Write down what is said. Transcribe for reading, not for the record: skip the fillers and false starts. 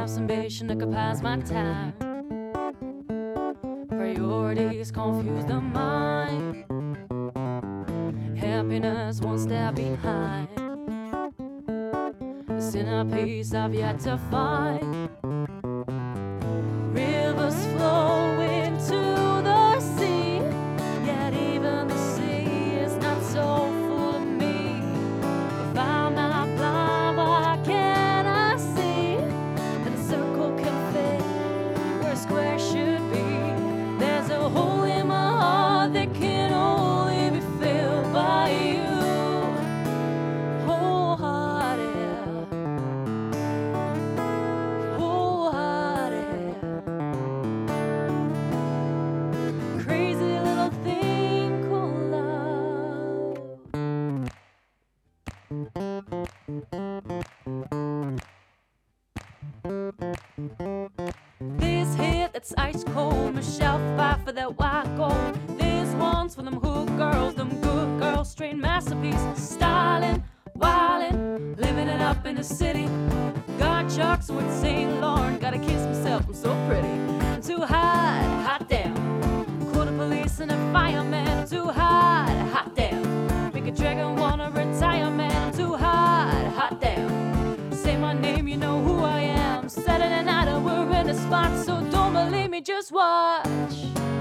masturbation occupies my time. Priorities confuse the mind. Happiness one step behind. The centerpiece I've yet to find. Rivers flow into the sea, yet even the sea is not so full of me. If I'm not blind, why can't I see that a circle can fit where a square should be? There's a hole in my heart that can only be filled by you. Wholehearted, wholehearted. Crazy little thing called love. This hit that's ice cold, Michelle Pfeiffer, that white gold. This one's for them hood girls, them good girls, straight masterpiece. Styling, wildin', living it up in the city. Got chucks with St. Laurent, gotta kiss myself, I'm so pretty. I'm too hot, hot damn. Call the police and a fireman, I'm too hot, hot damn. Make a dragon wanna retire, man, I'm too hot damn. Say my name, you know who I am. Saturday night and we're in the spot, so don't believe me, just watch.